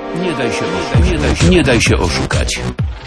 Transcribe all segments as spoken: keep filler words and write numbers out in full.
Nie daj się oszukać. Nie daj się, nie daj się oszukać.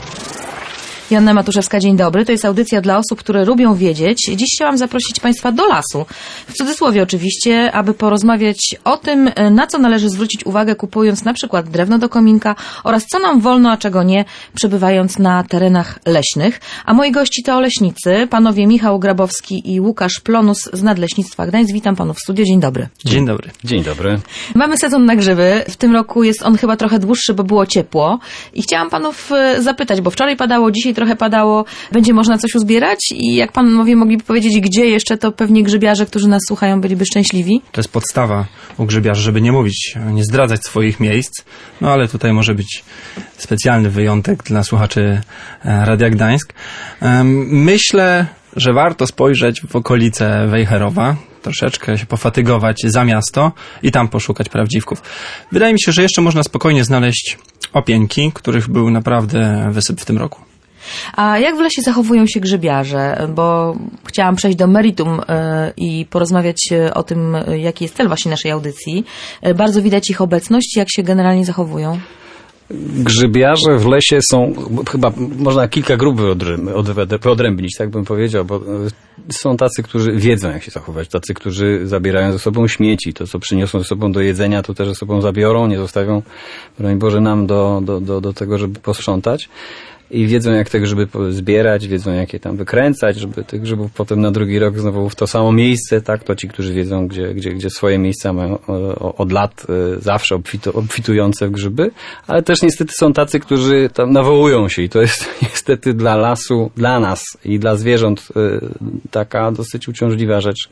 Joanna Matuszewska, dzień dobry. To jest audycja dla osób, które lubią wiedzieć. Dziś chciałam zaprosić Państwa do lasu. W cudzysłowie oczywiście, aby porozmawiać o tym, na co należy zwrócić uwagę, kupując na przykład drewno do kominka oraz co nam wolno, a czego nie, przebywając na terenach leśnych. A moi gości to leśnicy, panowie Michał Grabowski i Łukasz Plonus z Nadleśnictwa Gdańsk. Witam panów w studiu. Dzień dobry. Dzień dobry. Dzień dobry. Mamy sezon na grzyby. W tym roku jest on chyba trochę dłuższy, bo było ciepło. I chciałam panów zapytać, bo wczoraj padało, dzisiaj trochę padało. Będzie można coś uzbierać? I jak panowie mogliby powiedzieć, gdzie jeszcze, to pewnie grzybiarze, którzy nas słuchają, byliby szczęśliwi. To jest podstawa u grzybiarzy, żeby nie mówić, nie zdradzać swoich miejsc. No ale tutaj może być specjalny wyjątek dla słuchaczy Radia Gdańsk. Myślę, że warto spojrzeć w okolice Wejherowa, troszeczkę się pofatygować za miasto i tam poszukać prawdziwków. Wydaje mi się, że jeszcze można spokojnie znaleźć opieńki, których był naprawdę wysyp w tym roku. A jak w lesie zachowują się grzybiarze? Bo chciałam przejść do meritum y, i porozmawiać o tym, jaki jest cel właśnie naszej audycji. Y, bardzo widać ich obecność, jak się generalnie zachowują. Grzybiarze w lesie są, chyba można kilka grup wyodrębnić, tak bym powiedział, bo są tacy, którzy wiedzą, jak się zachować, tacy, którzy zabierają ze sobą śmieci, to co przyniosą ze sobą do jedzenia, to też ze sobą zabiorą, nie zostawią, broń Boże, nam do, do, do, do tego, żeby posprzątać. I wiedzą, jak te grzyby zbierać, wiedzą, jak je tam wykręcać, żeby tych grzybów potem na drugi rok znowu w to samo miejsce, tak? To ci, którzy wiedzą, gdzie, gdzie, gdzie swoje miejsca mają od lat zawsze obfitu, obfitujące w grzyby, ale też niestety są tacy, którzy tam nawołują się i to jest niestety dla lasu, dla nas i dla zwierząt taka dosyć uciążliwa rzecz.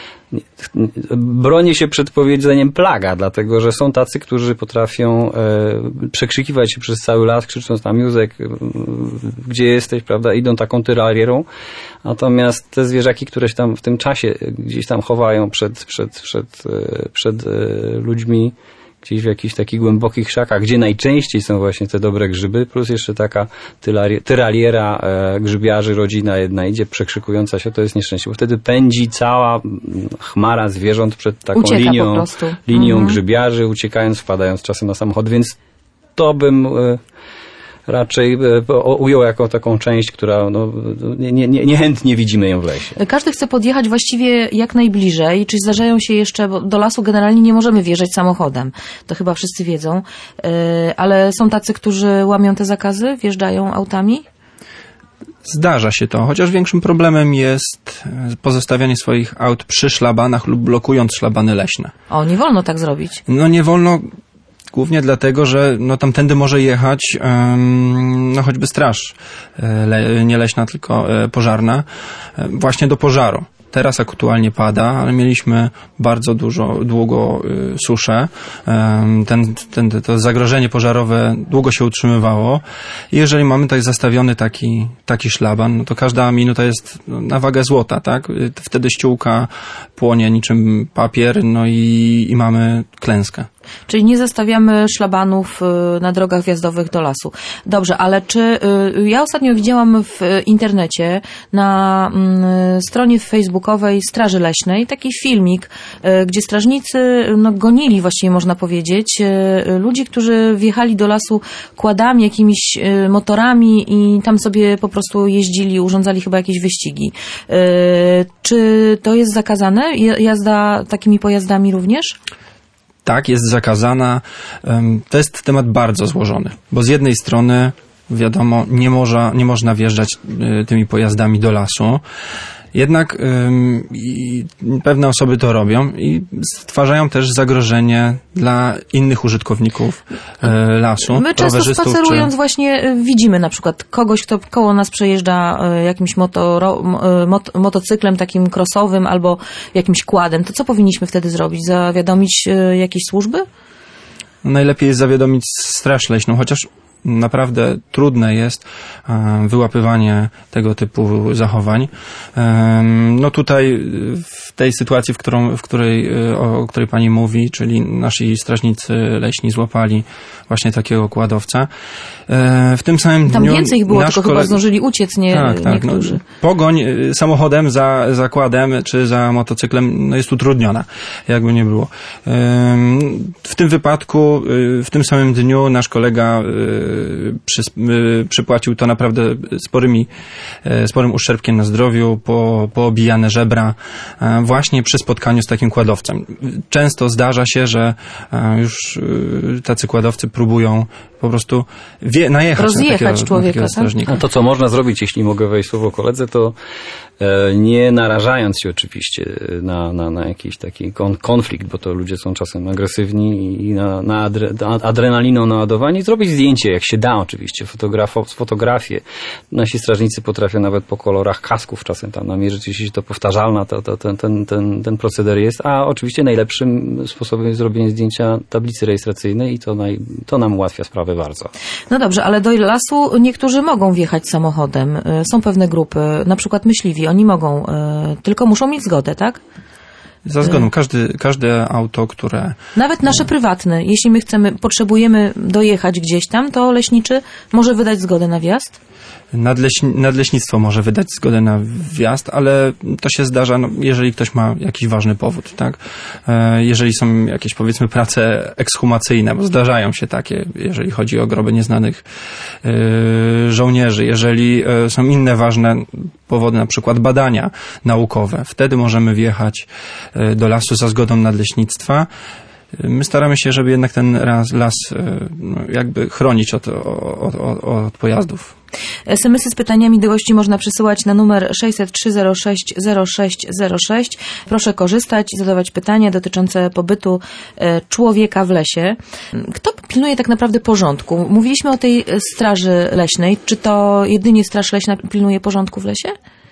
Bronię się przed powiedzeniem plaga, dlatego że są tacy, którzy potrafią e, przekrzykiwać się przez cały las, krzycząc tam Józek, e, gdzie jesteś, prawda, idą taką tyralierą, natomiast te zwierzaki, które się tam w tym czasie gdzieś tam chowają przed, przed, przed, e, przed e, ludźmi, gdzieś w jakichś takich głębokich krzakach, gdzie najczęściej są właśnie te dobre grzyby, plus jeszcze taka tyraliera e, grzybiarzy, rodzina jedna idzie przekrzykująca się, to jest nieszczęście, bo wtedy pędzi cała chmara zwierząt przed taką Ucieka linią, linią mhm. grzybiarzy, uciekając, wpadając czasem na samochód, więc to bym e, raczej ujął jako taką część, która no, nie, nie, niechętnie widzimy ją w lesie. Każdy chce podjechać właściwie jak najbliżej. Czy zdarzają się jeszcze, bo do lasu generalnie nie możemy wjeżdżać samochodem. To chyba wszyscy wiedzą. Ale są tacy, którzy łamią te zakazy, wjeżdżają autami? Zdarza się to, chociaż większym problemem jest pozostawianie swoich aut przy szlabanach lub blokując szlabany leśne. O, nie wolno tak zrobić. No nie wolno. Głównie dlatego, że no, tamtędy może jechać um, no, choćby straż, le, nie leśna, tylko e, pożarna, e, właśnie do pożaru. Teraz aktualnie pada, ale mieliśmy bardzo dużo, długo y, suszę. Um, ten, ten, to zagrożenie pożarowe długo się utrzymywało. I jeżeli mamy tutaj zastawiony taki, taki szlaban, no to każda minuta jest na wagę złota, tak? Wtedy ściółka płonie niczym papier, no i, i mamy klęskę. Czyli nie zastawiamy szlabanów na drogach wjazdowych do lasu. Dobrze, ale czy ja ostatnio widziałam w internecie na stronie facebookowej Straży Leśnej taki filmik, gdzie strażnicy no, gonili, właściwie można powiedzieć, ludzi, którzy wjechali do lasu kładami, jakimiś motorami i tam sobie po prostu jeździli, urządzali chyba jakieś wyścigi. Czy to jest zakazane? Jazda takimi pojazdami również? Tak, jest zakazana. To jest temat bardzo złożony, bo z jednej strony, wiadomo, nie, można, nie można wjeżdżać tymi pojazdami do lasu, jednak ym, i pewne osoby to robią i stwarzają też zagrożenie dla innych użytkowników y, lasu. My często spacerując czy... właśnie widzimy na przykład kogoś, kto koło nas przejeżdża y, jakimś motoro, y, mot, motocyklem takim crossowym albo jakimś kładem. To co powinniśmy wtedy zrobić? Zawiadomić y, jakieś służby? Najlepiej jest zawiadomić Straż Leśną, chociaż naprawdę trudne jest wyłapywanie tego typu zachowań. No tutaj w tej sytuacji, w, którą, w której, o której pani mówi, czyli nasi strażnicy leśni złapali właśnie takiego kładowca. W tym samym Tam dniu więcej ich było, tylko kole... chyba zdążyli uciec nie, tak, tak, niektórzy. No, pogoń samochodem za zakładem czy za motocyklem no jest utrudniona, jakby nie było. W tym wypadku, w tym samym dniu nasz kolega przy, przypłacił to naprawdę sporymi, sporym uszczerbkiem na zdrowiu, po, poobijane żebra właśnie przy spotkaniu z takim kładowcem. Często zdarza się, że już tacy kładowcy próbują po prostu wie, najechać rozjechać na takiego, człowieka, na takiego strażnika. A to, co można zrobić, jeśli mogę wejść słowo koledze, to e, nie narażając się oczywiście na, na, na jakiś taki kon, konflikt, bo to ludzie są czasem agresywni i na, na adre, adrenaliną naładowani, zrobić zdjęcie, jak się da oczywiście, fotografo, fotografię. Nasi strażnicy potrafią nawet po kolorach kasków czasem tam namierzyć, jeśli to powtarzalna, to, to ten, ten, ten, ten proceder jest, a oczywiście najlepszym sposobem jest zrobienie zdjęcia tablicy rejestracyjnej i to, naj, to nam ułatwia sprawę bardzo. No dobrze, ale do lasu niektórzy mogą wjechać samochodem. Są pewne grupy, na przykład myśliwi, oni mogą, tylko muszą mieć zgodę, tak? Za zgodą. Każdy, każde auto, które... Nawet nasze prywatne. Jeśli my chcemy, potrzebujemy dojechać gdzieś tam, to leśniczy może wydać zgodę na wjazd? Nadleśni, nadleśnictwo może wydać zgodę na wjazd, ale to się zdarza, no, jeżeli ktoś ma jakiś ważny powód, tak? E, jeżeli są jakieś, powiedzmy, prace ekshumacyjne, bo zdarzają się takie, jeżeli chodzi o groby nieznanych e, żołnierzy, jeżeli e, są inne ważne powody, na przykład badania naukowe, wtedy możemy wjechać e, do lasu za zgodą nadleśnictwa. My staramy się, żeby jednak ten las, las no, jakby chronić od, od, od, od pojazdów. es em esy z pytaniami do gości można przesyłać na numer sześćset trzy zero sześć zero sześć zero sześć. Proszę korzystać i zadawać pytania dotyczące pobytu człowieka w lesie. Kto pilnuje tak naprawdę porządku? Mówiliśmy o tej straży leśnej. Czy to jedynie straż leśna pilnuje porządku w lesie?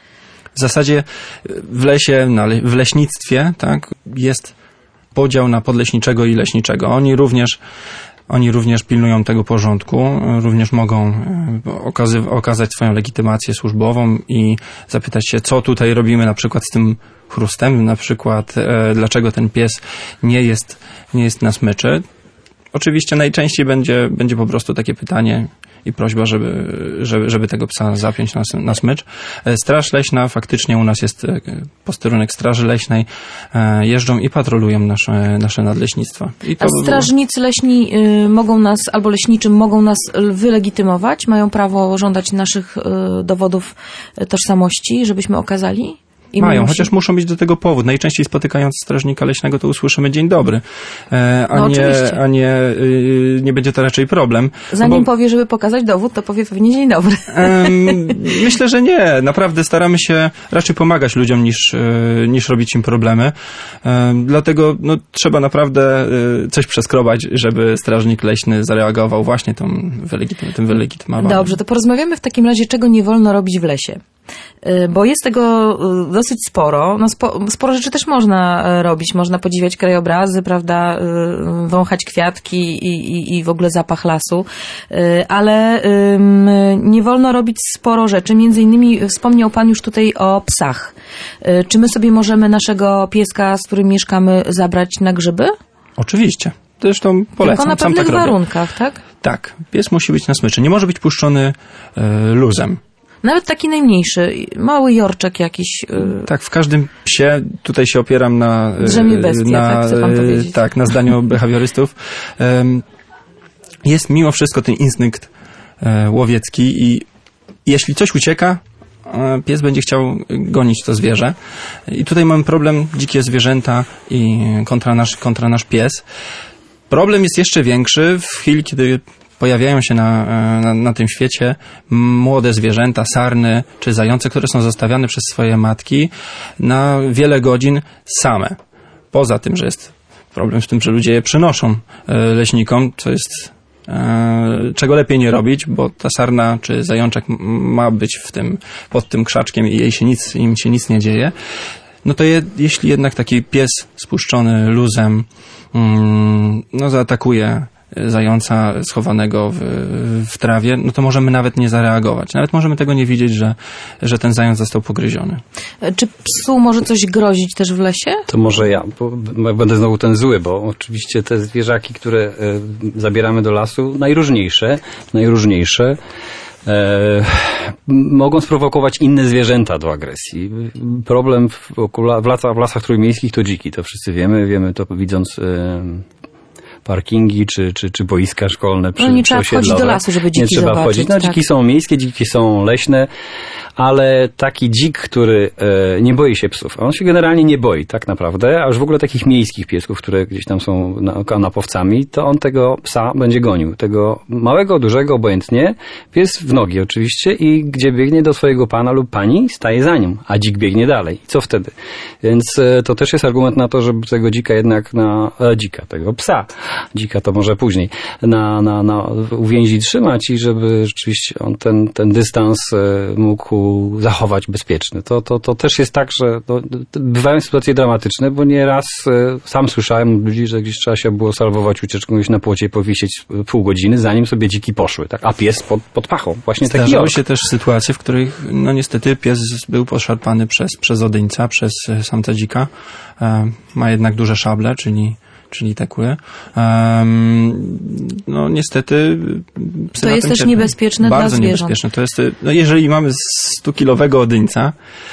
W zasadzie w lesie, w leśnictwie, tak, jest podział na podleśniczego i leśniczego. Oni również, oni również pilnują tego porządku, również mogą okazy, okazać swoją legitymację służbową i zapytać się, co tutaj robimy na przykład z tym chrustem, na przykład e, dlaczego ten pies nie jest, nie jest na smyczy. Oczywiście najczęściej będzie, będzie po prostu takie pytanie i prośba, żeby, żeby, żeby tego psa zapiąć na, na smycz. Straż leśna, faktycznie u nas jest posterunek straży leśnej, jeżdżą i patrolują nasze, nasze nadleśnictwa. I to A strażnicy leśni y, mogą nas, albo leśniczym mogą nas wylegitymować? Mają prawo żądać naszych y, dowodów tożsamości, żebyśmy okazali? I Mają, musi... chociaż muszą mieć do tego powód. Najczęściej spotykając strażnika leśnego, to usłyszymy dzień dobry, e, a, no, nie, a nie, y, nie będzie to raczej problem. Zanim bo... powie, żeby pokazać dowód, to powie pewnie dzień dobry. E, myślę, że nie. Naprawdę staramy się raczej pomagać ludziom niż, y, niż robić im problemy. E, dlatego no, trzeba naprawdę y, coś przeskrobać, żeby strażnik leśny zareagował właśnie tą wylegitym, tym wylegitymowaniem. Dobrze, to porozmawiamy w takim razie, czego nie wolno robić w lesie. Bo jest tego dosyć sporo. No spo, sporo rzeczy też można robić. Można podziwiać krajobrazy, prawda, wąchać kwiatki i, i, i w ogóle zapach lasu. Ale nie wolno robić sporo rzeczy. Między innymi wspomniał Pan już tutaj o psach. Czy my sobie możemy naszego pieska, z którym mieszkamy, zabrać na grzyby? Oczywiście. Zresztą polecam. Tylko na Sam pewnych tak robię. warunkach, tak? Tak. Pies musi być na smyczy. Nie może być puszczony y, luzem. Nawet taki najmniejszy, mały jorczek jakiś. Yy... Tak, w każdym psie, tutaj się opieram na... Drzemie bestia, na, tak chce pan powiedzieć. Tak, na zdaniu behawiorystów. Jest mimo wszystko ten instynkt łowiecki i jeśli coś ucieka, pies będzie chciał gonić to zwierzę. I tutaj mamy problem dzikie zwierzęta i kontra nasz, kontra nasz pies. Problem jest jeszcze większy w chwili, kiedy pojawiają się na, na, na tym świecie młode zwierzęta, sarny czy zające, które są zostawiane przez swoje matki na wiele godzin same. Poza tym, że jest problem z tym, że ludzie je przynoszą leśnikom, co jest czego lepiej nie robić, bo ta sarna czy zajączek ma być w tym, pod tym krzaczkiem i jej się nic, im się nic nie dzieje. No to je, jeśli jednak taki pies spuszczony luzem mm, no zaatakuje zająca schowanego w, w trawie, no to możemy nawet nie zareagować. Nawet możemy tego nie widzieć, że, że ten zając został pogryziony. Czy psu może coś grozić też w lesie? To może ja, bo będę znowu ten zły, bo oczywiście te zwierzaki, które y, zabieramy do lasu, najróżniejsze, najróżniejsze, E, mogą sprowokować inne zwierzęta do agresji. Problem w, w, lasach, w lasach trójmiejskich to dziki, to wszyscy wiemy, wiemy to widząc e, parkingi czy, czy, czy boiska szkolne przy, no nie przy trzeba wchodzić do lasu, żeby dziki nie trzeba zobaczyć. Wchodzić. No, tak. Dziki są miejskie, dziki są leśne, ale taki dzik, który e, nie boi się psów, on się generalnie nie boi tak naprawdę, a już w ogóle takich miejskich piesków, które gdzieś tam są na, kanapowcami, to on tego psa będzie gonił. Tego małego, dużego, obojętnie, pies w nogi oczywiście i gdzie biegnie do swojego pana lub pani, staje za nią, a dzik biegnie dalej. I co wtedy? Więc e, to też jest argument na to, żeby tego dzika jednak na... E, dzika, tego psa. Dzika to może później. Na, na, na uwięzi trzymać i żeby rzeczywiście on ten, ten dystans e, mógł zachować bezpieczny. To, to, to też jest tak, że to, to bywają sytuacje dramatyczne, bo nieraz e, sam słyszałem od ludzi, że gdzieś trzeba się było salwować ucieczką gdzieś na płocie i powiesić pół godziny, zanim sobie dziki poszły. Tak? A pies pod, pod pachą. Właśnie taki Zdarzały ork. się też sytuacje, w których no niestety pies był poszarpany przez, przez odyńca, przez samca dzika. E, ma jednak duże szable, czyli czyli te kły. Um, no niestety psy to na jest tym też cierpią. niebezpieczne Bardzo dla zwierząt. niebezpieczne. To jest, no jeżeli mamy stukilowego odyńca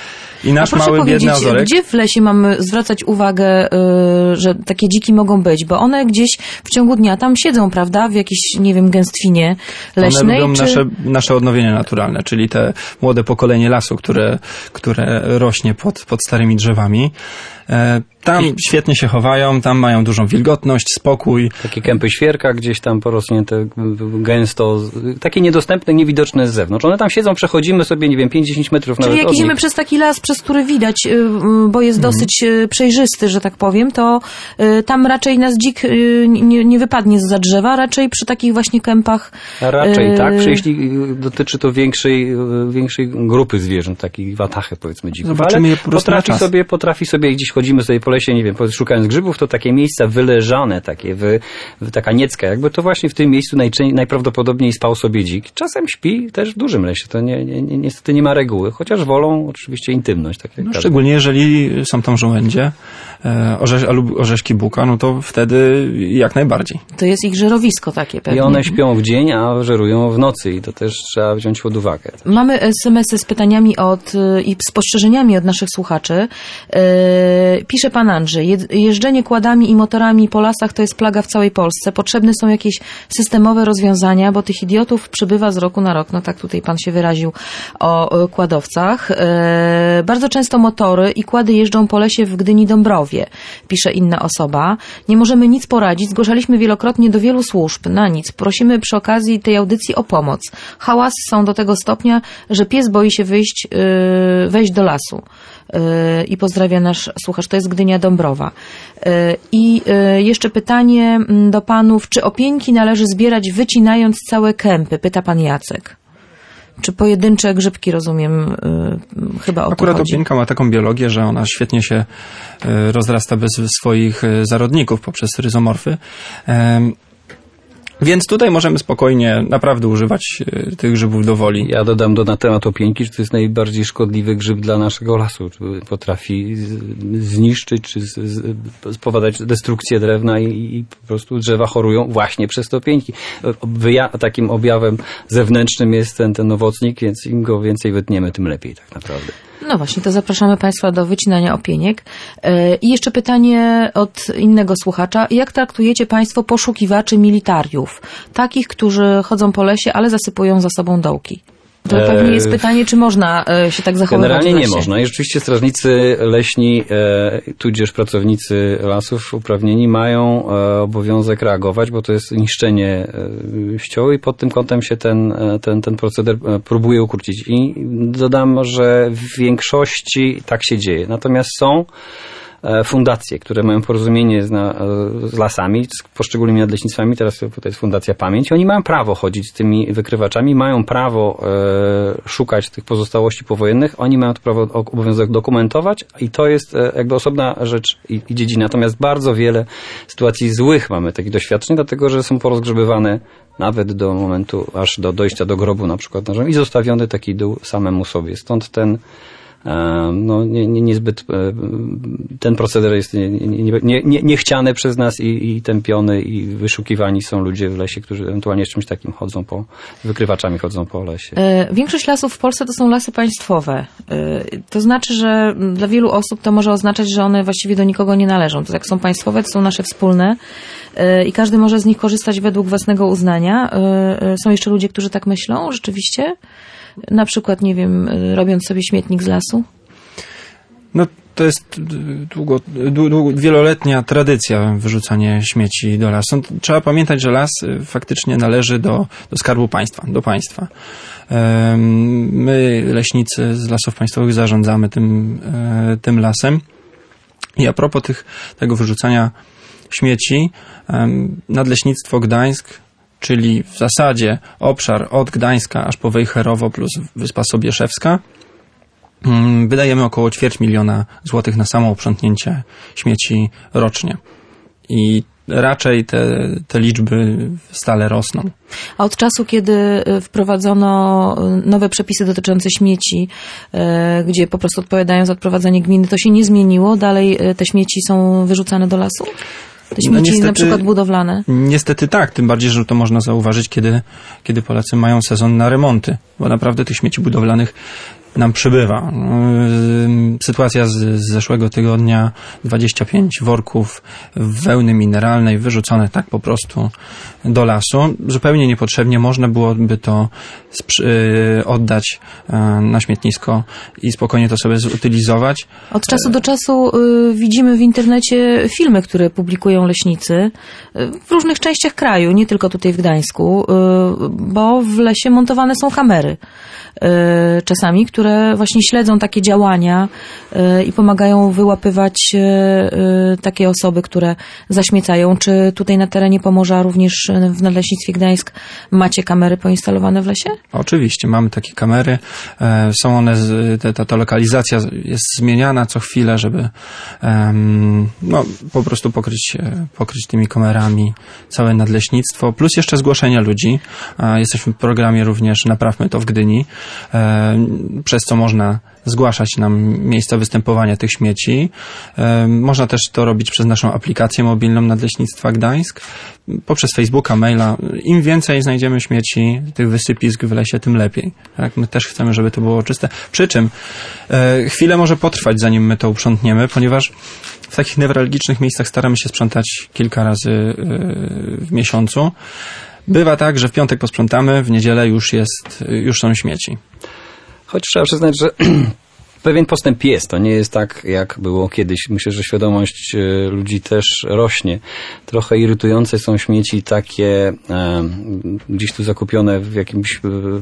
i nasz A proszę mały biedny powiedzieć, ozorek... gdzie w lesie mamy zwracać uwagę, y, że takie dziki mogą być? Bo one gdzieś w ciągu dnia tam siedzą, prawda? W jakiejś, nie wiem, gęstwinie leśnej. One lubią czy... nasze, nasze odnowienie naturalne, czyli te młode pokolenie lasu, które, które rośnie pod, pod starymi drzewami. E, tam świetnie się chowają, tam mają dużą wilgotność, spokój. Takie kępy świerka gdzieś tam porosnięte gęsto, takie niedostępne, niewidoczne z zewnątrz. One tam siedzą, przechodzimy sobie, nie wiem, pięć do dziesięciu metrów Czyli nawet jak od idziemy nich. przez taki las, przez który widać, y, bo jest Mhm. dosyć y, przejrzysty, że tak powiem, to y, tam raczej nas dzik y, nie, nie wypadnie zza drzewa, raczej przy takich właśnie kępach. A raczej y, tak, jeśli dotyczy to większej, większej grupy zwierząt, takich watachy powiedzmy dzików. Zobaczymy Ale je po prostu na potrafi czas. sobie, potrafi sobie, gdzieś chodzimy sobie po lesie, nie wiem, szukając grzybów, to takie miejsca wyleżane, takie, wy, taka niecka, jakby to właśnie w tym miejscu najczę- najprawdopodobniej spał sobie dzik. Czasem śpi też w dużym lesie, to nie, nie, nie, niestety nie ma reguły, chociaż wolą oczywiście intymność. Tak jak No, każdy. szczególnie jeżeli są tam żołędzie e, orze- lub orzeszki buka, no to wtedy jak najbardziej. To jest ich żerowisko takie pewnie. I one śpią w dzień, a żerują w nocy i to też trzeba wziąć pod uwagę. Mamy es em esy z pytaniami od, y, i spostrzeżeniami od naszych słuchaczy. Yy, pisze pan Andrzej, je, jeżdżenie kładami i motorami po lasach to jest plaga w całej Polsce. Potrzebne są jakieś systemowe rozwiązania, bo tych idiotów przybywa z roku na rok. No tak tutaj pan się wyraził o y, kładowcach. Yy, bardzo często motory i kłady jeżdżą po lesie w Gdyni-Dąbrowie, pisze inna osoba. Nie możemy nic poradzić. Zgłaszaliśmy wielokrotnie do wielu służb. Na nic. Prosimy przy okazji tej audycji o pomoc. Hałasy są do tego stopnia, że pies boi się wyjść, yy, wejść do lasu. Yy, I pozdrawia nasz słuchacz. To jest Gdynia Dąbrowa. Yy, I yy, jeszcze pytanie do panów. Czy opieńki należy zbierać wycinając całe kępy? Pyta pan Jacek. Czy pojedyncze grzybki, rozumiem, yy, chyba o Akurat to chodzi. opieńka ma taką biologię, że ona świetnie się e, rozrasta bez swoich e, zarodników poprzez ryzomorfy. Em, Więc tutaj możemy spokojnie naprawdę używać e, tych grzybów do woli. Ja dodam do, na temat opieńki, że to jest najbardziej szkodliwy grzyb dla naszego lasu. Potrafi z, zniszczyć czy z, z, spowodować destrukcję drewna i, i po prostu drzewa chorują właśnie przez te opieńki. Wyja- takim objawem zewnętrznym jest ten, ten owocnik, więc im go więcej wytniemy, tym lepiej tak naprawdę. No właśnie, to zapraszamy państwa do wycinania opieniek. Yy, I jeszcze pytanie od innego słuchacza. Jak traktujecie państwo poszukiwaczy militariów? Takich, którzy chodzą po lesie, ale zasypują za sobą dołki. To Eee, pewnie jest pytanie, czy można e, się tak zachowywać Generalnie w nie lesie? można. I rzeczywiście strażnicy leśni, e, tudzież pracownicy lasów uprawnieni mają e, obowiązek reagować, bo to jest niszczenie e, ścioły i pod tym kątem się ten, e, ten, ten proceder e, próbuje ukrócić. I dodam, że w większości tak się dzieje. Natomiast są fundacje, które mają porozumienie z, na, z lasami, z poszczególnymi nadleśnictwami, teraz to jest Fundacja Pamięć, oni mają prawo chodzić z tymi wykrywaczami, mają prawo e, szukać tych pozostałości powojennych, oni mają to prawo, obowiązek dokumentować i to jest e, jakby osobna rzecz i, i dziedzina. Natomiast bardzo wiele sytuacji złych mamy takich doświadczeń, dlatego że są porozgrzebywane nawet do momentu, aż do dojścia do grobu na przykład nożem i zostawiony taki dół samemu sobie. Stąd ten no, nie, nie, niezbyt ten proceder jest nie, nie, nie, nie, niechciany przez nas i, i tępiony i wyszukiwani są ludzie w lesie, którzy ewentualnie z czymś takim chodzą po, wykrywaczami chodzą po lesie. Większość lasów w Polsce to są lasy państwowe. To znaczy, że dla wielu osób to może oznaczać, że one właściwie do nikogo nie należą. To jak są państwowe, to są nasze wspólne i każdy może z nich korzystać według własnego uznania. Są jeszcze ludzie, którzy tak myślą rzeczywiście? Na przykład, nie wiem, robiąc sobie śmietnik z lasu? No to jest długo, długo, wieloletnia tradycja wyrzucania śmieci do lasu. Trzeba pamiętać, że las faktycznie należy do, do Skarbu Państwa, do państwa. My, leśnicy z Lasów Państwowych, zarządzamy tym, tym lasem. I a propos tych, tego wyrzucania śmieci, Nadleśnictwo Gdańsk, czyli w zasadzie obszar od Gdańska aż po Wejherowo plus Wyspa Sobieszewska, wydajemy około ćwierć miliona złotych na samo uprzątnięcie śmieci rocznie. I raczej te, te liczby stale rosną. A od czasu, kiedy wprowadzono nowe przepisy dotyczące śmieci, gdzie po prostu odpowiadają za odprowadzanie gminy, to się nie zmieniło? Dalej te śmieci są wyrzucane do lasu? Te śmieci no niestety, na przykład budowlane? Niestety tak, tym bardziej, że to można zauważyć, kiedy, kiedy Polacy mają sezon na remonty, bo naprawdę tych śmieci budowlanych nam przybywa. Sytuacja z, z zeszłego tygodnia, dwadzieścia pięć worków wełny mineralnej wyrzucone tak po prostu do lasu. Zupełnie niepotrzebnie, można byłoby to oddać na śmietnisko i spokojnie to sobie zutylizować. Od czasu do czasu y, widzimy w internecie filmy, które publikują leśnicy w różnych częściach kraju, nie tylko tutaj w Gdańsku, y, bo w lesie montowane są kamery. Czasami, które właśnie śledzą takie działania i pomagają wyłapywać takie osoby, które zaśmiecają. Czy tutaj na terenie Pomorza również w Nadleśnictwie Gdańsk macie kamery poinstalowane w lesie? Oczywiście, mamy takie kamery. Są one, ta, ta lokalizacja jest zmieniana co chwilę, żeby no, po prostu pokryć, pokryć tymi kamerami całe nadleśnictwo, plus jeszcze zgłoszenia ludzi. Jesteśmy w programie również Naprawmy to w Gdyni, przez co można zgłaszać nam miejsca występowania tych śmieci. Można też to robić przez naszą aplikację mobilną Nadleśnictwa Gdańsk, poprzez Facebooka, maila. Im więcej znajdziemy śmieci, tych wysypisk w lesie, tym lepiej. Tak? My też chcemy, żeby to było czyste. Przy czym e, chwilę może potrwać, zanim my to uprzątniemy, ponieważ w takich newralgicznych miejscach staramy się sprzątać kilka razy e, w miesiącu. Bywa tak, że w piątek posprzątamy, w niedzielę już jest, już są śmieci. Choć trzeba przyznać, że pewien postęp jest. To nie jest tak, jak było kiedyś. Myślę, że świadomość ludzi też rośnie. Trochę irytujące są śmieci takie e, gdzieś tu zakupione w jakimś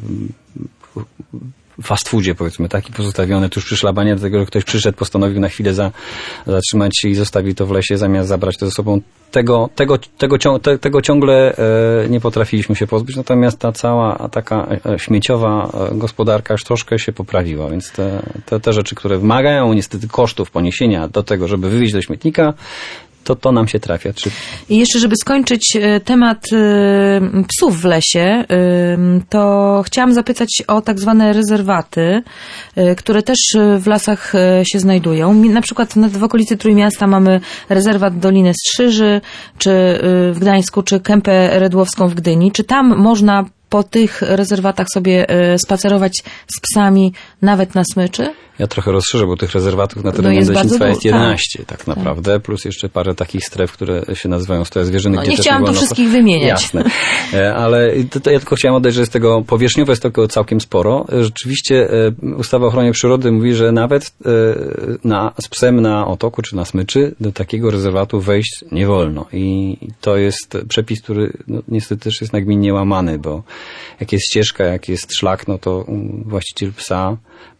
e, fast foodzie, powiedzmy, taki pozostawiony tuż przy szlabanie, dlatego że ktoś przyszedł, postanowił na chwilę za, zatrzymać się i zostawił to w lesie, zamiast zabrać to ze sobą. Tego, tego, tego, te, tego ciągle e, nie potrafiliśmy się pozbyć, natomiast ta cała taka śmieciowa gospodarka już troszkę się poprawiła, więc te, te, te rzeczy, które wymagają niestety kosztów poniesienia do tego, żeby wywieźć do śmietnika, to to nam się trafia. Czy... I jeszcze, żeby skończyć temat psów w lesie, to chciałam zapytać o tak zwane rezerwaty, które też w lasach się znajdują. Na przykład w okolicy Trójmiasta mamy rezerwat Doliny Strzyży, czy w Gdańsku, czy Kępę Redłowską w Gdyni. Czy tam można po tych rezerwatach sobie spacerować z psami nawet na smyczy? Ja trochę rozszerzę, bo tych rezerwatów na terenie leśnictwa jest jedenaście tak, tak naprawdę, tak. Plus jeszcze parę takich stref, które się nazywają strefy zwierzyny. No, gdzie nie chciałam tu wszystkich wymieniać. Jasne. Ale to, to ja tylko chciałam oddać, że z tego powierzchniowo jest tego całkiem sporo. Rzeczywiście ustawa o ochronie przyrody mówi, że nawet na, z psem na otoku czy na smyczy do takiego rezerwatu wejść nie wolno. I to jest przepis, który no, niestety też jest nagminnie łamany, bo jak jest ścieżka, jak jest szlak, no to właściciel psa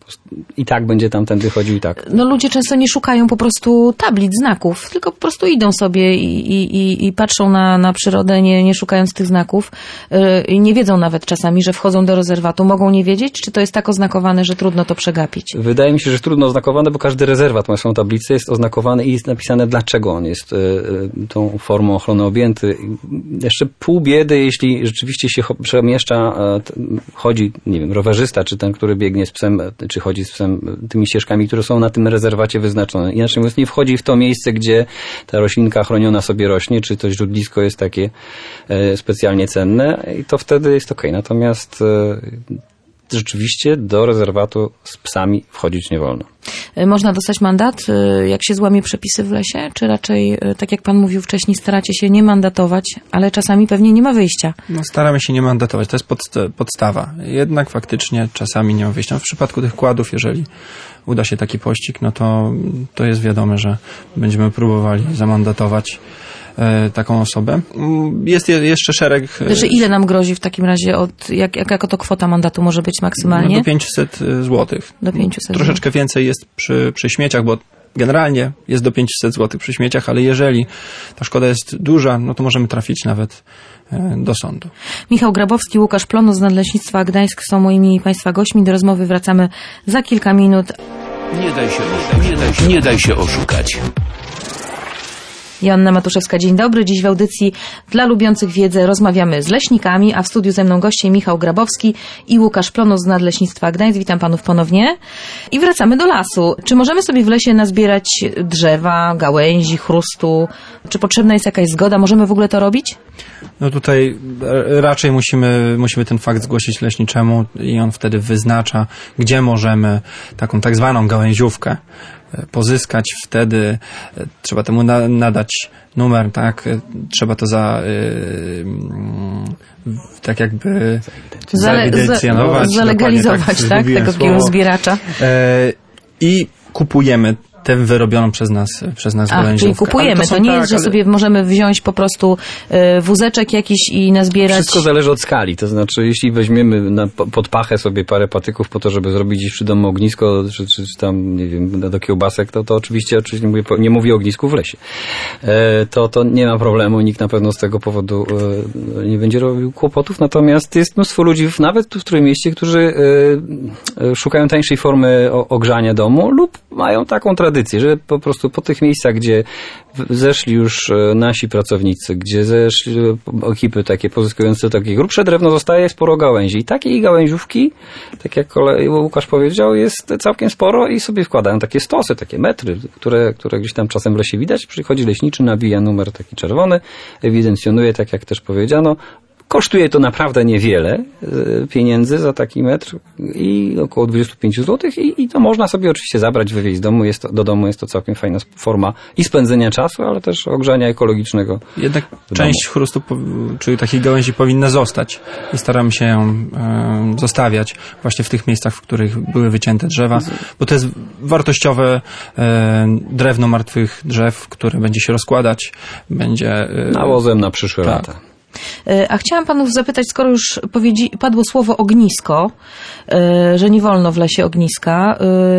i tak będzie tamtędy chodził i tak. No ludzie często nie szukają po prostu tablic, znaków, tylko po prostu idą sobie i, i, i patrzą na, na przyrodę, nie, nie szukając tych znaków. I nie wiedzą nawet czasami, że wchodzą do rezerwatu. Mogą nie wiedzieć, czy to jest tak oznakowane, że trudno to przegapić? Wydaje mi się, że trudno oznakowane, bo każdy rezerwat ma swoją tablicę, jest oznakowany i jest napisane, dlaczego on jest y, y, tą formą ochrony objęty. Jeszcze pół biedy, jeśli rzeczywiście się przemieszcza, chodzi, nie wiem, rowerzysta, czy ten, który biegnie z psem, czy chodzi z psem tymi ścieżkami, które są na tym rezerwacie wyznaczone. Inaczej mówiąc, nie wchodzi w to miejsce, gdzie ta roślinka chroniona sobie rośnie, czy to źródlisko jest takie e, specjalnie cenne i to wtedy jest okej. Natomiast e, rzeczywiście do rezerwatu z psami wchodzić nie wolno. Można dostać mandat, jak się złamie przepisy w lesie? Czy raczej, tak jak pan mówił wcześniej, staracie się nie mandatować, ale czasami pewnie nie ma wyjścia? No, staramy się nie mandatować, to jest podst- podstawa. Jednak faktycznie czasami nie ma wyjścia. No, w przypadku tych kładów, jeżeli uda się taki pościg, no to, to jest wiadome, że będziemy próbowali zamandatować e, taką osobę. Jest je, jeszcze szereg... Znaczy, ile nam grozi w takim razie? Od, jak, jak, jaka to kwota mandatu może być maksymalnie? No, do pięćset złotych. Do pięćset. Troszeczkę więcej jest przy, przy śmieciach, bo generalnie jest do pięćset złotych przy śmieciach, ale jeżeli ta szkoda jest duża, no to możemy trafić nawet do sądu. Michał Grabowski, Łukasz Plonus z Nadleśnictwa Gdańsk są moimi Państwa gośćmi. Do rozmowy wracamy za kilka minut. Nie daj się, nie daj się, nie daj się oszukać. Joanna Matuszewska, dzień dobry. Dziś w audycji dla lubiących wiedzę rozmawiamy z leśnikami, a w studiu ze mną goście Michał Grabowski i Łukasz Plonus z Nadleśnictwa Gdańsk. Witam panów ponownie. I wracamy do lasu. Czy możemy sobie w lesie nazbierać drzewa, gałęzi, chrustu? Czy potrzebna jest jakaś zgoda? Możemy w ogóle to robić? No tutaj raczej musimy, musimy ten fakt zgłosić leśniczemu i on wtedy wyznacza, gdzie możemy taką tak zwaną gałęziówkę pozyskać. Wtedy trzeba temu na, nadać numer, tak? Trzeba to za yy, tak jakby zaewidencjonować. Za, zalegalizować, tak? tak? Tego takiego zbieracza. Yy, I kupujemy tę wyrobioną przez nas, przez nas gałęziówkę. Czyli kupujemy, to, to nie tak, jest, że ale... sobie możemy wziąć po prostu y, wózeczek jakiś i nazbierać. Wszystko zależy od skali, to znaczy jeśli weźmiemy na, pod pachę sobie parę patyków po to, żeby zrobić gdzieś przy domu ognisko, czy, czy, czy tam, nie wiem, do kiełbasek, to, to oczywiście, oczywiście nie, mówię, nie mówię o ognisku w lesie. E, to, to nie ma problemu, nikt na pewno z tego powodu e, nie będzie robił kłopotów, natomiast jest mnóstwo ludzi, nawet tu w Trójmieście, którzy e, e, szukają tańszej formy o, ogrzania domu lub mają taką tradycję, że po prostu po tych miejscach, gdzie zeszli już nasi pracownicy, gdzie zeszli ekipy takie pozyskujące takie grubsze drewno, zostaje sporo gałęzi. I takiej gałęziówki, tak jak Łukasz powiedział, jest całkiem sporo i sobie wkładają takie stosy, takie metry, które, które gdzieś tam czasem w lesie widać. Przychodzi leśniczy, nawija numer taki czerwony, ewidencjonuje, tak jak też powiedziano. Kosztuje to naprawdę niewiele pieniędzy za taki metr i około dwadzieścia pięć złotych i, i to można sobie oczywiście zabrać, wywieźć z domu. Jest to, do domu jest to całkiem fajna forma i spędzenia czasu, ale też ogrzania ekologicznego. Jednak część domu. Chrustu, czyli takich gałęzi powinna zostać i staramy się ją e, zostawiać właśnie w tych miejscach, w których były wycięte drzewa, bo to jest wartościowe e, drewno martwych drzew, które będzie się rozkładać, będzie... E, nawozem na przyszłe tak. lata. A chciałam panów zapytać, skoro już powiedzi, padło słowo ognisko, że nie wolno w lesie ogniska,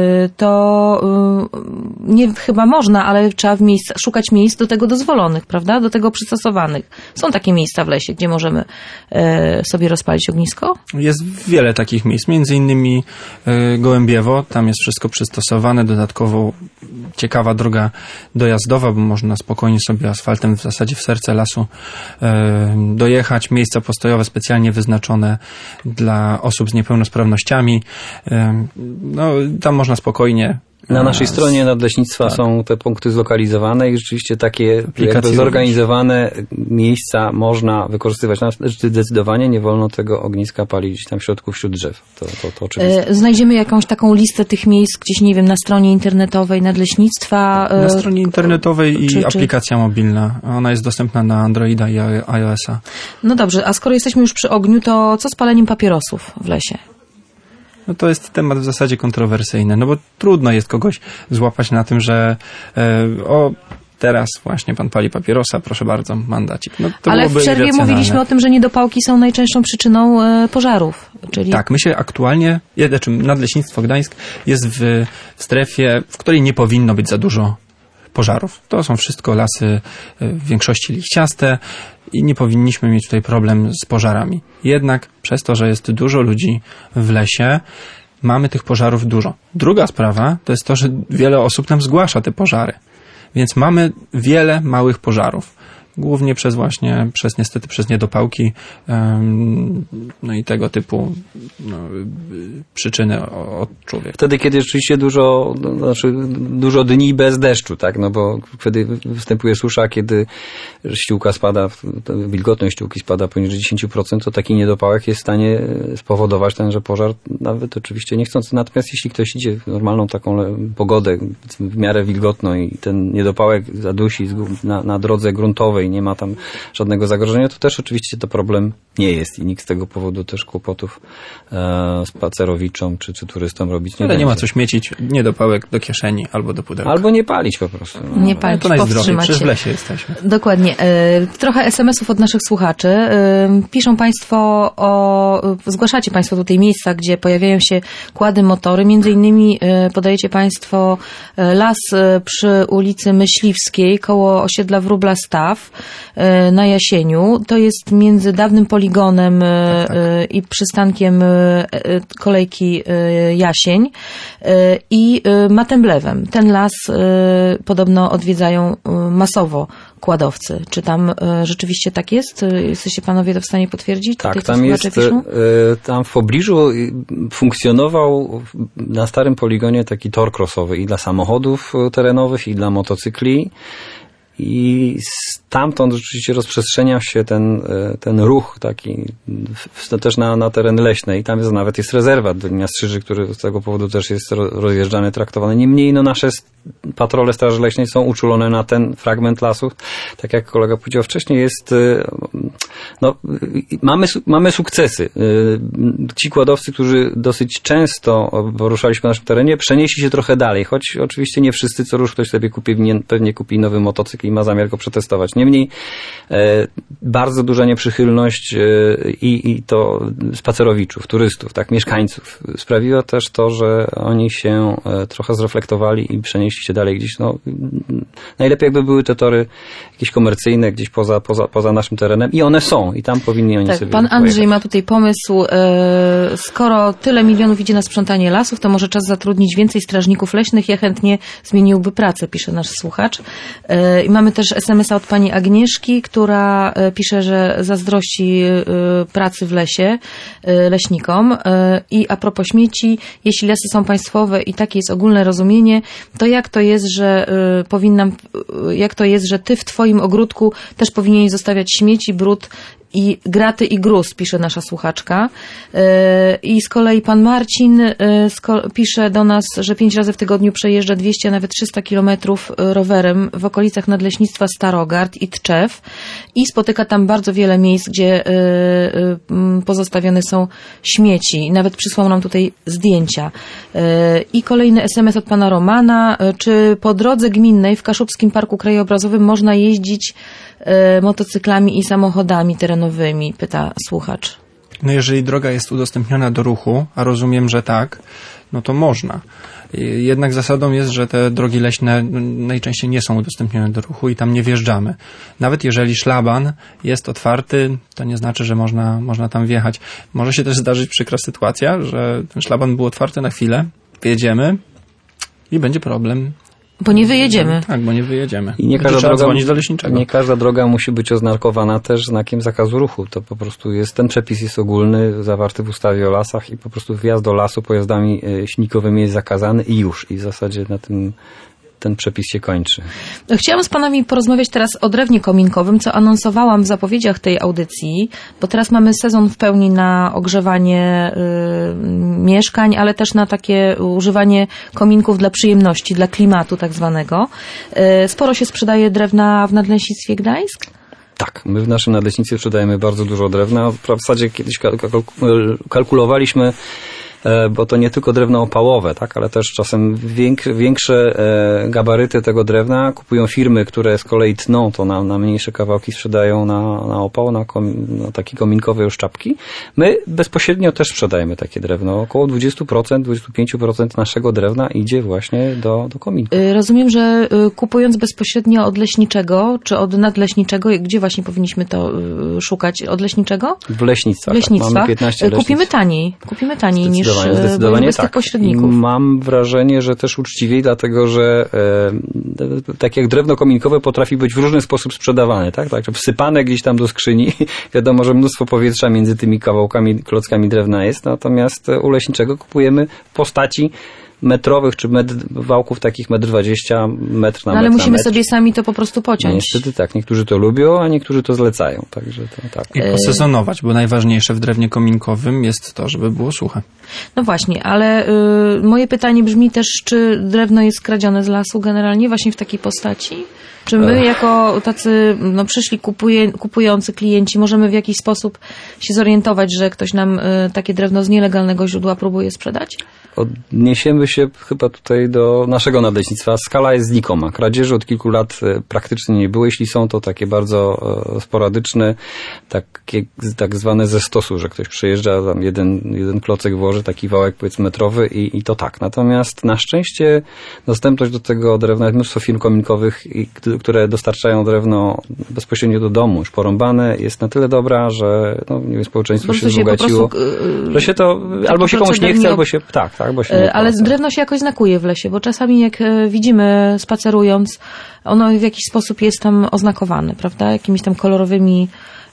to nie chyba można, ale trzeba w miejsc, szukać miejsc do tego dozwolonych, prawda? Do tego przystosowanych. Są takie miejsca w lesie, gdzie możemy sobie rozpalić ognisko? Jest wiele takich miejsc, między innymi Gołębiewo, tam jest wszystko przystosowane, dodatkowo ciekawa droga dojazdowa, bo można spokojnie sobie asfaltem w zasadzie w serce lasu dojechać, miejsca postojowe specjalnie wyznaczone dla osób z niepełnosprawnościami. No, tam można spokojnie... Na naszej stronie Nadleśnictwa tak. są te punkty zlokalizowane i rzeczywiście takie jakby zorganizowane miejsca można wykorzystywać. Zdecydowanie nie wolno tego ogniska palić tam w środku wśród drzew. To, to, to oczywiście. Znajdziemy jakąś taką listę tych miejsc gdzieś, nie wiem, na stronie internetowej Nadleśnictwa? Na stronie internetowej i czy, aplikacja czy... mobilna. Ona jest dostępna na Androida i iOS-a. No dobrze, a skoro jesteśmy już przy ogniu, to co z paleniem papierosów w lesie? No to jest temat w zasadzie kontrowersyjny, no bo trudno jest kogoś złapać na tym, że e, o teraz właśnie pan pali papierosa, proszę bardzo, mandacik. No, to Ale w byłoby przerwie irracjonalne. mówiliśmy o tym, że niedopałki są najczęstszą przyczyną e, pożarów. Czyli... Tak, my się aktualnie, znaczy Nadleśnictwo Gdańsk jest w strefie, w której nie powinno być za dużo pożarów. To są wszystko lasy w większości liściaste i nie powinniśmy mieć tutaj problem z pożarami. Jednak przez to, że jest dużo ludzi w lesie, mamy tych pożarów dużo. Druga sprawa to jest to, że wiele osób nam zgłasza te pożary. Więc mamy wiele małych pożarów. Głównie przez właśnie, przez niestety przez niedopałki, um, no i tego typu no, przyczyny od człowieka. Wtedy, kiedy rzeczywiście dużo, no, znaczy dużo dni bez deszczu, tak, no bo wtedy występuje susza, kiedy ściółka spada, wilgotność ściółki spada poniżej dziesięć procent, to taki niedopałek jest w stanie spowodować ten, że pożar nawet oczywiście niechcący. Natomiast jeśli ktoś idzie w normalną taką pogodę, w miarę wilgotną i ten niedopałek zadusi na, na drodze gruntowej, nie ma tam żadnego zagrożenia, to też oczywiście to problem nie jest i nikt z tego powodu też kłopotów e, spacerowiczom czy, czy turystom robić nie Ale będzie. nie ma co śmiecić niedopałek do kieszeni albo do pudełka. Albo nie palić po prostu. No. Nie palić, to najzdrowiej, powstrzymać przecież się. w lesie jesteśmy. Dokładnie. E, Trochę es em esów od naszych słuchaczy. E, Piszą Państwo o... Zgłaszacie Państwo tutaj miejsca, gdzie pojawiają się kłady, motory. Między innymi e, podajecie Państwo e, las e, przy ulicy Myśliwskiej koło osiedla Wróbla Staw e, na Jasieniu. To jest między dawnym poligonem e, Tak, tak. e, i przystankiem e, kolejki e, Jasień e, i e, Matemblewem. Ten las e, podobno odwiedzają e, masowo kładowcy. Czy tam e, rzeczywiście tak jest? E, Jesteście panowie to w stanie potwierdzić? Tak, Tutaj, co tam jest, słuchacze piszą? e, tam w pobliżu funkcjonował na starym poligonie taki tor crossowy i dla samochodów terenowych, i dla motocykli. I stamtąd rzeczywiście rozprzestrzeniał się ten, ten ruch taki w, też na, na teren leśny i tam jest, nawet jest rezerwat Dolina Strzyży, który z tego powodu też jest rozjeżdżany, traktowany. Niemniej no, nasze patrole Straży Leśnej są uczulone na ten fragment lasu. Tak jak kolega powiedział wcześniej, jest no, mamy, mamy sukcesy. Ci kładowcy, którzy dosyć często poruszali się po naszym terenie, przenieśli się trochę dalej, choć oczywiście nie wszyscy, co rusz ktoś sobie kupi, pewnie kupi nowy motocykl i ma zamiar go przetestować. Niemniej e, bardzo duża nieprzychylność e, i, i to spacerowiczów, turystów, tak, mieszkańców sprawiło też to, że oni się e, trochę zreflektowali i przenieśli się dalej gdzieś. No, najlepiej jakby były te tory jakieś komercyjne, gdzieś poza, poza, poza naszym terenem i one są i tam powinni oni Tak, sobie pan Andrzej pojechać. ma tutaj pomysł, e, skoro tyle milionów idzie na sprzątanie lasów, to może czas zatrudnić więcej strażników leśnych. Ja chętnie zmieniłby pracę, pisze nasz słuchacz. E, I mamy też es em es a od pani Agnieszki, która e, pisze, że zazdrości e, pracy w lesie e, leśnikom. E, I a propos śmieci, jeśli lasy są państwowe i takie jest ogólne rozumienie, to jak to jest, że e, powinnam, e, jak to jest, że ty w twoim ogródku też powinieneś zostawiać śmieci, brud i graty i gruz, pisze nasza słuchaczka. I z kolei pan Marcin pisze do nas, że pięć razy w tygodniu przejeżdża dwieście, a nawet trzysta kilometrów rowerem w okolicach Nadleśnictwa Starogard i Tczew i spotyka tam bardzo wiele miejsc, gdzie pozostawione są śmieci. Nawet przysłał nam tutaj zdjęcia. I kolejny es em es od pana Romana. Czy po drodze gminnej w Kaszubskim Parku Krajobrazowym można jeździć motocyklami i samochodami terenowymi, pyta słuchacz. No jeżeli droga jest udostępniona do ruchu, a rozumiem, że tak, no to można. Jednak zasadą jest, że te drogi leśne najczęściej nie są udostępnione do ruchu i tam nie wjeżdżamy. Nawet jeżeli szlaban jest otwarty, to nie znaczy, że można, można tam wjechać. Może się też zdarzyć przykra sytuacja, że ten szlaban był otwarty na chwilę, wjedziemy i będzie problem. Bo nie wyjedziemy. Tak, bo nie wyjedziemy. I nie każda, trzeba droga, dzwonić do leśniczego. nie każda droga musi być oznakowana też znakiem zakazu ruchu. To po prostu jest, ten przepis jest ogólny, zawarty w ustawie o lasach i po prostu wjazd do lasu pojazdami śmigłowymi jest zakazany i już. I w zasadzie na tym ten przepis się kończy. Chciałam z panami porozmawiać teraz o drewnie kominkowym, co anonsowałam w zapowiedziach tej audycji, bo teraz mamy sezon w pełni na ogrzewanie y, mieszkań, ale też na takie używanie kominków dla przyjemności, dla klimatu tak zwanego. Y, sporo się sprzedaje drewna w Nadleśnictwie Gdańsk? Tak, my w naszym nadleśnictwie sprzedajemy bardzo dużo drewna. W zasadzie kiedyś kalkulowaliśmy bo to nie tylko drewno opałowe, tak, ale też czasem większe, większe gabaryty tego drewna kupują firmy, które z kolei tną to na, na mniejsze kawałki, sprzedają na, na opał, na, kom, na takie kominkowe już czapki. My bezpośrednio też sprzedajemy takie drewno. Około dwadzieścia procent, dwadzieścia pięć procent naszego drewna idzie właśnie do, do kominków. Rozumiem, że kupując bezpośrednio od leśniczego, czy od nadleśniczego, gdzie właśnie powinniśmy to szukać? Od leśniczego? W leśnictwach. W leśnictwach. Mamy piętnaście leśnic. Kupimy taniej. Kupimy taniej niż zdecydowanie bez tak. tych pośredników. I mam wrażenie, że też uczciwiej, dlatego że e, tak jak drewno kominkowe potrafi być w różny sposób sprzedawane, tak? Tak, wsypane gdzieś tam do skrzyni. Wiadomo, że mnóstwo powietrza między tymi kawałkami, klockami drewna jest, natomiast u leśniczego kupujemy w postaci metrowych, czy metr, wałków takich metr dwadzieścia, metr na no, ale metr musimy metr. sobie sami to po prostu pociąć. Niestety tak. Niektórzy to lubią, a niektórzy to zlecają. Także to tak. I posezonować, bo najważniejsze w drewnie kominkowym jest to, żeby było suche. No właśnie, ale y, moje pytanie brzmi też, czy drewno jest kradzione z lasu generalnie właśnie w takiej postaci? Czy my Ech. jako tacy no, przyszli kupuje, kupujący klienci możemy w jakiś sposób się zorientować, że ktoś nam y, takie drewno z nielegalnego źródła próbuje sprzedać? Odniesiemy się chyba tutaj do naszego nadleśnictwa. Skala jest znikoma. Kradzieży od kilku lat praktycznie nie było. Jeśli są, to takie bardzo sporadyczne, takie tak zwane ze stosu, że ktoś przyjeżdża, tam jeden, jeden klocek włoży, taki wałek powiedzmy metrowy i, i to tak. Natomiast na szczęście dostępność do tego drewna, jest mnóstwo firm kominkowych, które dostarczają drewno bezpośrednio do domu, już porąbane, jest na tyle dobra, że no, nie wiem, społeczeństwo się wzbogaciło, że się to albo się komuś nie chce, albo się tak, tak, bo się nie ale drewno się jakoś znakuje w lesie, bo czasami jak widzimy spacerując, ono w jakiś sposób jest tam oznakowane, prawda? Jakimiś tam kolorowymi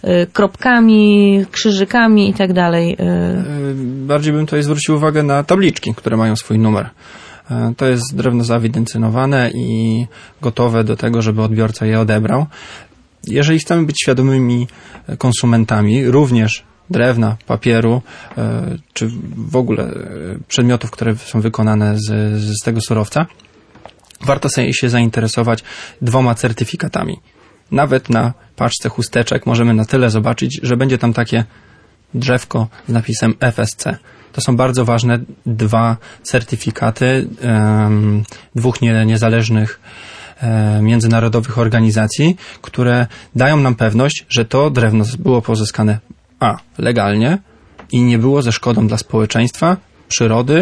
kropkami, krzyżykami i tak dalej. Bardziej bym tutaj zwrócił uwagę na tabliczki, które mają swój numer. To jest drewno zaewidencjonowane i gotowe do tego, żeby odbiorca je odebrał. Jeżeli chcemy być świadomymi konsumentami, również drewna, papieru, czy w ogóle przedmiotów, które są wykonane z, z tego surowca, warto sobie się zainteresować dwoma certyfikatami. Nawet na paczce chusteczek możemy na tyle zobaczyć, że będzie tam takie drzewko z napisem F S C. To są bardzo ważne dwa certyfikaty um, dwóch nie, niezależnych um, międzynarodowych organizacji, które dają nam pewność, że to drewno było pozyskane a. legalnie i nie było ze szkodą dla społeczeństwa, przyrody.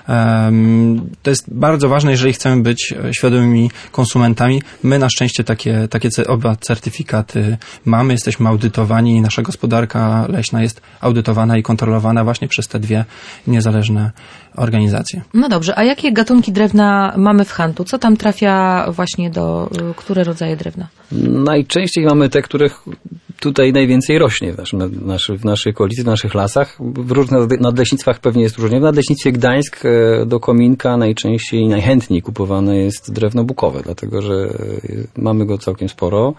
Um, to jest bardzo ważne, jeżeli chcemy być świadomymi konsumentami. My na szczęście takie, takie oba certyfikaty mamy, jesteśmy audytowani i nasza gospodarka leśna jest audytowana i kontrolowana właśnie przez te dwie niezależne organizacje. No dobrze, a jakie gatunki drewna mamy w handlu? Co tam trafia właśnie do, które rodzaje drewna? Najczęściej mamy te, których tutaj najwięcej rośnie w, naszym, naszy, w naszej okolicy, w naszych lasach. W różnych nadleśnictwach pewnie jest różnie. W nadleśnictwie Gdańsk do kominka najczęściej i najchętniej kupowane jest drewno bukowe, dlatego że mamy go całkiem sporo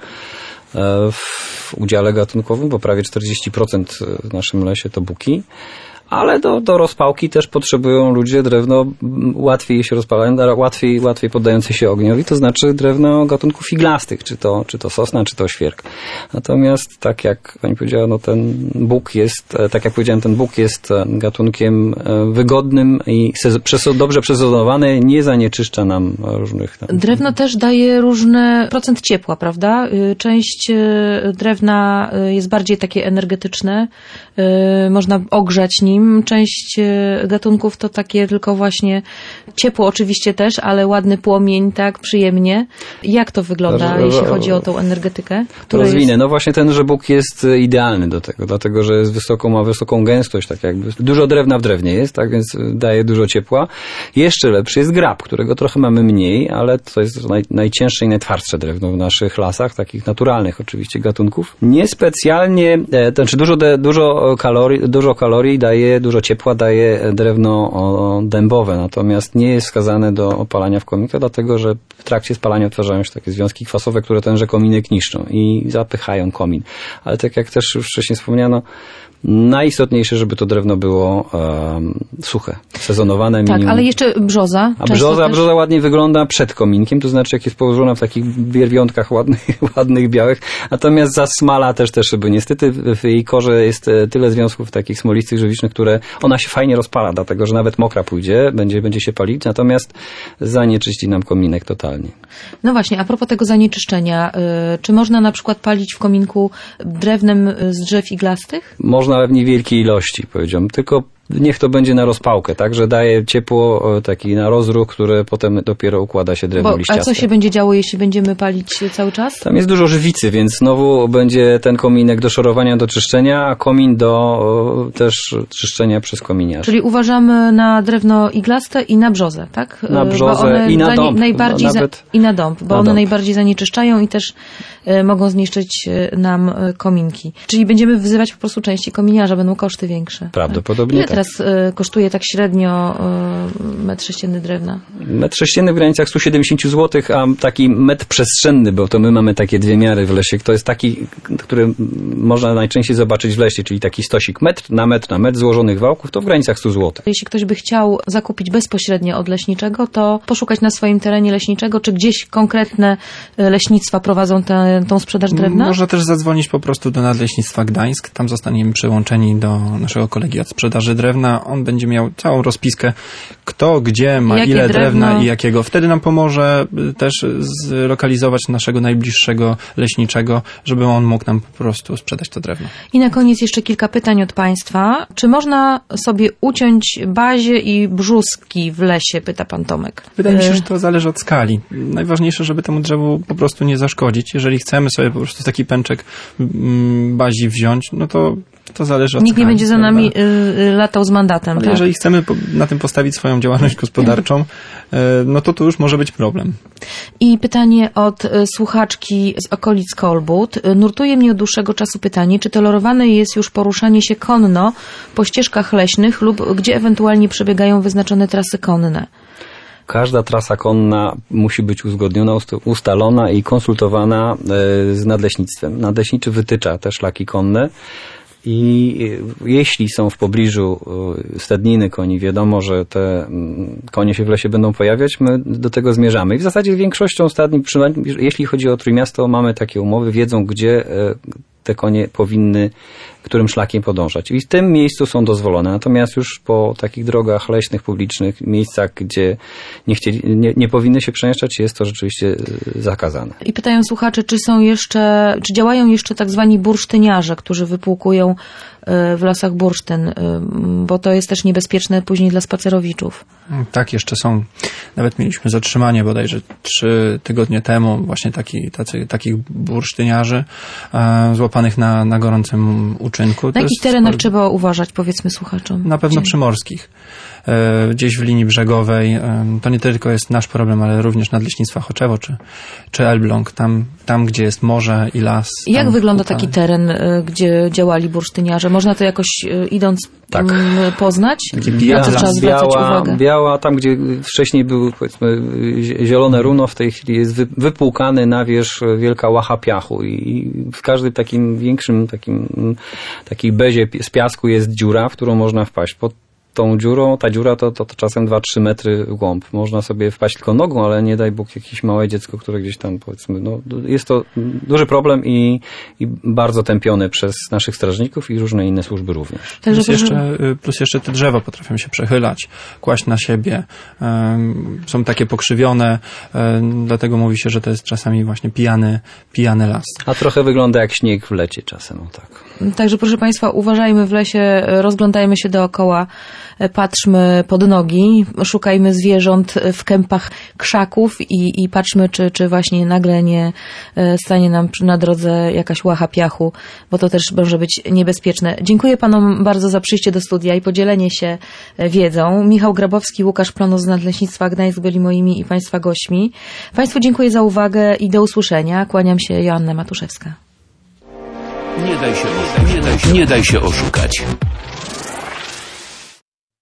w udziale gatunkowym, bo prawie czterdzieści procent w naszym lesie to buki. Ale do, do rozpałki też potrzebują ludzie drewno łatwiej się rozpalają, łatwiej, łatwiej poddające się ogniowi, to znaczy drewno gatunków iglastych, czy to, czy to sosna, czy to świerk. Natomiast tak jak pani powiedziała, no ten buk jest, tak jak powiedziałem, ten buk jest gatunkiem wygodnym i dobrze przesezonowany, nie zanieczyszcza nam różnych tam. Drewno też daje różny procent ciepła, prawda? Część drewna jest bardziej takie energetyczne, można ogrzać nim. Część gatunków to takie tylko właśnie ciepło oczywiście też, ale ładny płomień, tak, przyjemnie. Jak to wygląda, jeśli chodzi o tą energetykę? Rozwinę. Jest... No właśnie ten żebuk jest idealny do tego, dlatego że jest wysoką, ma wysoką gęstość, tak jakby dużo drewna w drewnie jest, tak więc daje dużo ciepła. Jeszcze lepszy jest grab, którego trochę mamy mniej, ale to jest naj, najcięższe i najtwardsze drewno w naszych lasach, takich naturalnych oczywiście gatunków. Niespecjalnie, to znaczy dużo, dużo kalorii, dużo kalorii daje, dużo ciepła daje drewno dębowe, natomiast nie jest wskazane do opalania w kominkach, dlatego że w trakcie spalania utwarzają się takie związki kwasowe, które tenże kominek niszczą i zapychają komin. Ale tak jak też już wcześniej wspomniano, najistotniejsze, żeby to drewno było um, suche, sezonowane minimum. Tak, ale jeszcze brzoza. A brzoza, brzoza ładnie wygląda przed kominkiem, to znaczy jak jest położona w takich wierwiątkach ładnych, ładnych, białych, natomiast zasmala też te szyby. Niestety w jej korze jest tyle związków takich smolistych, żywicznych, które, ona się fajnie rozpala, dlatego, że nawet mokra pójdzie, będzie, będzie się palić, natomiast zanieczyści nam kominek totalnie. No właśnie, a propos tego zanieczyszczenia, y, czy można na przykład palić w kominku drewnem z drzew iglastych? Można, ale w niewielkiej ilości, powiedziałbym, tylko niech to będzie na rozpałkę, tak, że daje ciepło taki na rozruch, które potem dopiero układa się drewno Bo, liściaste. a co się będzie działo, jeśli będziemy palić cały czas? Tam jest dużo żywicy, więc znowu będzie ten kominek do szorowania, do czyszczenia, a komin do o, też czyszczenia przez kominiarz. Czyli uważamy na drewno iglaste i na brzozę, tak? Na brzozę bo one i na zani- dąb. Najbardziej Nawet za- I na dąb, bo na one dąb. najbardziej zanieczyszczają i też y, mogą zniszczyć y, nam y, kominki. Czyli będziemy wzywać po prostu części kominiarza, będą koszty większe. Prawdopodobnie Ile tak. teraz y, kosztuje tak średnio y, metr sześcienny drewna? Metr sześcienny w granicach sto siedemdziesiąt złotych, a taki metr przestrzenny, bo to my mamy takie dwie miary w lesie, to jest taki, który można najczęściej zobaczyć w lesie, czyli taki stosik metr na metr na metr złożonych wałków, to w granicach stu złotych. Jeśli ktoś by chciał zakupić bezpośrednio od leśniczego, to poszukać na swoim terenie leśniczego, czy gdzieś konkretne y, leśnictwa prowadzą tę tą sprzedaż drewna? Można też zadzwonić po prostu do Nadleśnictwa Gdańsk. Tam zostaniemy przyłączeni do naszego kolegi od sprzedaży drewna. On będzie miał całą rozpiskę, kto, gdzie ma Jakie ile drewna drewno? i jakiego. Wtedy nam pomoże też zlokalizować naszego najbliższego leśniczego, żeby on mógł nam po prostu sprzedać to drewno. I na koniec jeszcze kilka pytań od Państwa. Czy można sobie uciąć bazie i brzuski w lesie, pyta Pan Tomek. Wydaje mi się, Y, że to zależy od skali. Najważniejsze, żeby temu drzewu po prostu nie zaszkodzić. Jeżeli chcemy sobie po prostu taki pęczek mm, bazi wziąć, no to to zależy od Nikt nie skali, będzie za prawda? nami y, y, latał z mandatem. Ale Tak? jeżeli chcemy po, na tym postawić swoją działalność gospodarczą, y, no to to już może być problem. I pytanie od y, słuchaczki z okolic Kolbut. Y, Nurtuje mnie od dłuższego czasu pytanie, czy tolerowane jest już poruszanie się konno po ścieżkach leśnych lub gdzie ewentualnie przebiegają wyznaczone trasy konne? Każda trasa konna musi być uzgodniona, ust- ustalona i konsultowana e, z nadleśnictwem. Nadleśniczy wytycza te szlaki konne i e, jeśli są w pobliżu e, stadniny koni, wiadomo, że te mm, konie się w lesie będą pojawiać, my do tego zmierzamy. I w zasadzie większością stadnin, przynajmniej jeśli chodzi o Trójmiasto, mamy takie umowy, wiedzą, gdzie e, te konie powinny, którym szlakiem podążać. I w tym miejscu są dozwolone. Natomiast już po takich drogach leśnych, publicznych, miejscach, gdzie nie, chcieli, nie, nie powinny się przemieszczać, jest to rzeczywiście e, zakazane. I pytają słuchacze, czy są jeszcze, czy działają jeszcze tak zwani bursztyniarze, którzy wypłukują y, w lasach bursztyn, y, bo to jest też niebezpieczne później dla spacerowiczów. Tak, jeszcze są. Nawet mieliśmy zatrzymanie bodajże trzy tygodnie temu właśnie taki, tacy, takich bursztyniarzy e, złapanych na, na gorącym uczynku. Na To jakich jest terenach bardzo- trzeba uważać, powiedzmy słuchaczom? Na pewno Gdzie? przymorskich. E, Gdzieś w linii brzegowej. E, To nie tylko jest nasz problem, ale również Nadleśnictwa Choczewo czy, czy Elbląg. Tam, tam, gdzie jest morze i las. Jak tam wygląda huta. taki teren, y, gdzie działali bursztyniarze? Można to jakoś y, idąc Tak. mm, poznać? Takie Na białe co trzeba las, zwracać biała, uwagę? biała, tam gdzie wcześniej był powiedzmy zie- zielone runo, w tej chwili jest wy, wypłukany na wierzch wielka łacha piachu i w każdym takim większym takim, takiej bezie pi- z piasku jest dziura, w którą można wpaść. Pod tą dziurą, ta dziura to, to, to czasem dwa trzy metry w głąb. Można sobie wpaść tylko nogą, ale nie daj Bóg jakieś małe dziecko, które gdzieś tam powiedzmy, no jest to duży problem i, i bardzo tępiony przez naszych strażników i różne inne służby również. Także Plus proszę- jeszcze, y, plus jeszcze te drzewa potrafią się przechylać, kłaść na siebie. Ym, Są takie pokrzywione, ym, dlatego mówi się, że to jest czasami właśnie pijany, pijany las. A trochę wygląda jak śnieg w lecie czasem, o tak. Także proszę Państwa, uważajmy w lesie, rozglądajmy się dookoła, patrzmy pod nogi, szukajmy zwierząt w kępach krzaków i, i patrzmy, czy, czy właśnie nagle nie stanie nam na drodze jakaś łacha piachu, bo to też może być niebezpieczne. Dziękuję Panom bardzo za przyjście do studia i podzielenie się wiedzą. Michał Grabowski, Łukasz Plonus z Nadleśnictwa Gdańsk byli moimi i Państwa gośćmi. Państwu dziękuję za uwagę i do usłyszenia. Kłaniam się, Joanna Matuszewska. Nie daj się, nie daj się, nie daj się oszukać.